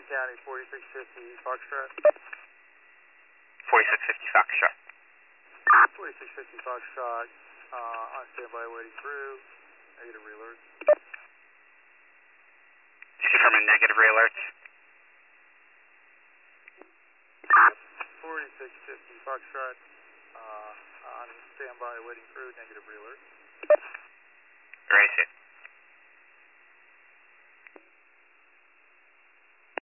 Warren County, 4650 Foxtrot. 4650 Foxtrot. 4650 Foxtrot, on standby waiting crew, negative realerts. Confirming negative realerts. 4650 Foxtrot, on standby waiting crew, negative realerts. Erase it.